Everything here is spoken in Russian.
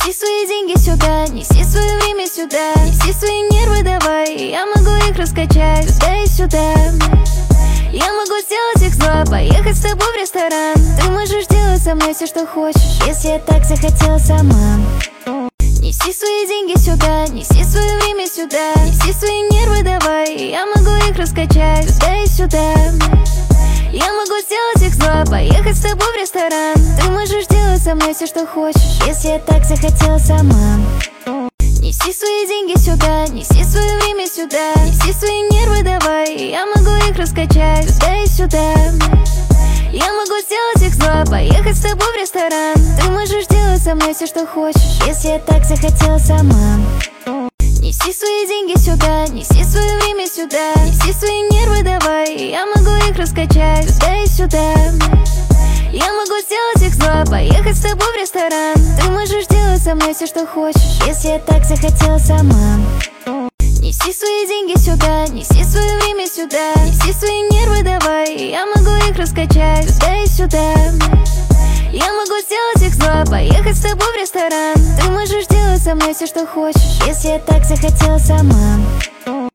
Неси свои деньги сюда, неси свое время сюда, неси свои нервы давай, я могу их раскачать туда и сюда. Я могу сделать их зла, поехать с тобой в ресторан. Ты можешь делать со мной все, что хочешь, если я так захотела сама. Неси свои деньги сюда, неси свое время сюда, неси свои нервы давай, я могу их раскачать туда и сюда. Я могу сделать их зла, поехать с тобой в ресторан. Ты можешь делать со мной все, что хочешь, если я так захотела сама. Неси свои деньги сюда, неси свое время сюда, неси свои нервы давай, я могу их раскачать туда и сюда. Я могу сделать их зла, поехать с тобой в ресторан. Ты можешь делать со мной все, что хочешь, если я так захотела сама. Неси свои деньги сюда, неси свое время сюда, неси свои нервы давай, я могу их раскачать туда и сюда. Я могу сделать их зла, поехать с тобой в ресторан. Ты можешь делать со мной все, что хочешь, если я так захотела сама. Неси свои деньги сюда, неси свое время сюда, неси свои нервы давай, я могу их раскачать туда и сюда. Я могу сделать их зла, поехать с тобой в ресторан. Ты можешь делать со мной все, что хочешь, если я так захотела сама.